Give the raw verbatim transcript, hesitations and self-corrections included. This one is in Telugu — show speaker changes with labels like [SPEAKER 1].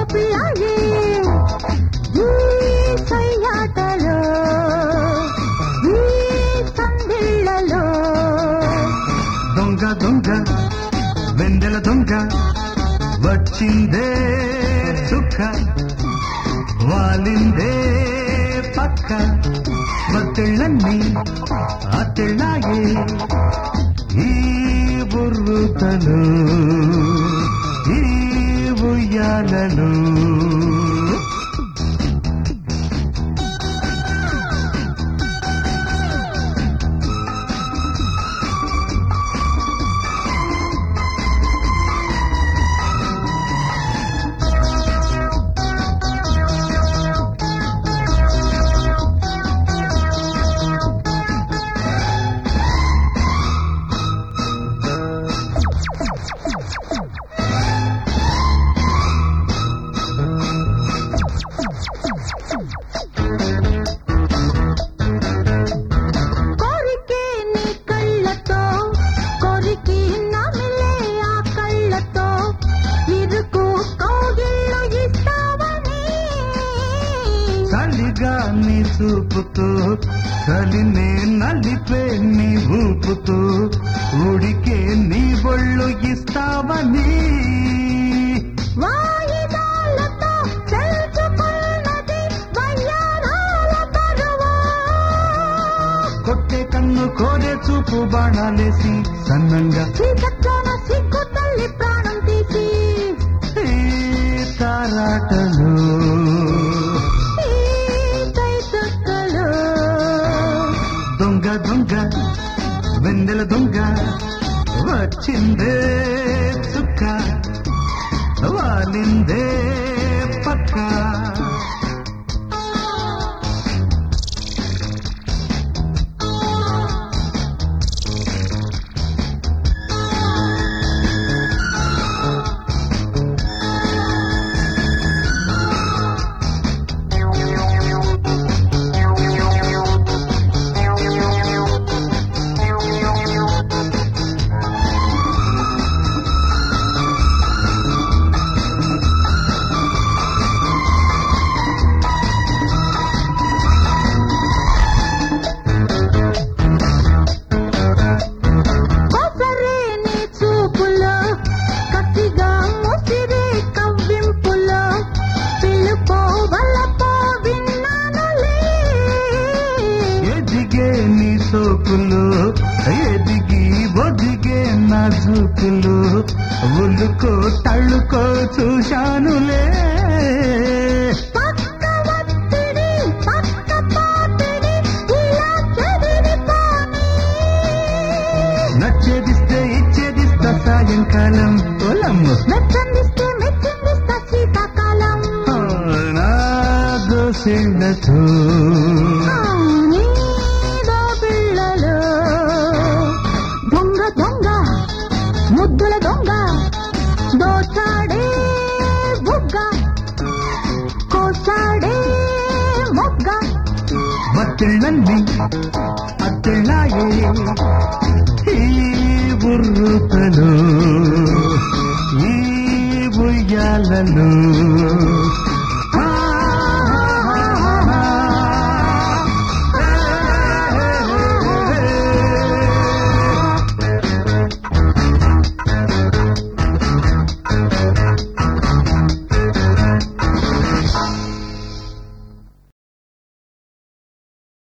[SPEAKER 1] పిల్లాయే ఈ సయ్యాటలో ఈ సందిళ్ళలో
[SPEAKER 2] దొంగ దొంగ వెన్నెల దొంగ వచ్చిందే చుక్క వాలిందే పక్క మత్తెళ్ళన్నీ అత్తెళ్ళాయే ఈ బుర్రుతలు ఈ ఉయ్యాలలు
[SPEAKER 1] కోరికే నీ కళ్ళతో కోరికి నమిలే ఆ కళ్ళతో ఇరుకు కౌగిళ్ళు ఇస్తావని
[SPEAKER 2] చలిగా నీ చూపుతూ చలినే నలిపే నీ ఊపుతూ ఉడికే నీ బొళ్ళు ఇస్తావని
[SPEAKER 1] వాయిదాలతో తెలుసుకున్నది వయ్యారాల బరువు
[SPEAKER 2] కొట్టే కన్ను కోరే చూపు బాణాలేసి సన్నంగా
[SPEAKER 1] చీకట్లోన సిగ్గు తల్లి ప్రాణం తీసి
[SPEAKER 2] ఈ తారాటలు
[SPEAKER 1] ఈ కైతుక్కలు
[SPEAKER 2] దొంగ దొంగ వెన్నెల దొంగ వచ్చిందే చుక్క వాలిందే పక్క
[SPEAKER 1] కొసరే నీ చూపులో కసిగా ముసిరే కవ్వింపులో పిలుపో వల్లపో విన్నానులే
[SPEAKER 2] ఎదిగే నీ సోకులు ఎదిగి ఒదిగే నా జూకులు ఉల్లుకో తళ్ళుకో చూశానులే
[SPEAKER 1] పక్క ఒత్తిడి పక్క పాపిడి ఇలా చెదిరిపోని
[SPEAKER 2] నచ్చేదిస్తే ఇచ్చేదిస్తా సాయంకాలం పొలము
[SPEAKER 1] మెచ్చందిస్తే మెచ్చిందిస్తా శీతాకాలం
[SPEAKER 2] నా దోసెళ్ళతో
[SPEAKER 1] నీదో పిల్లలు దొంగ దొంగ ముద్దుల దొంగ దోచాడే బుగ్గ కోచాడే మొగ్గ
[SPEAKER 2] మత్తెళ్ళన్నీ అత్తెళ్ళాయే ఈ బుర్రుతలు ఈ ఉయ్యాలలు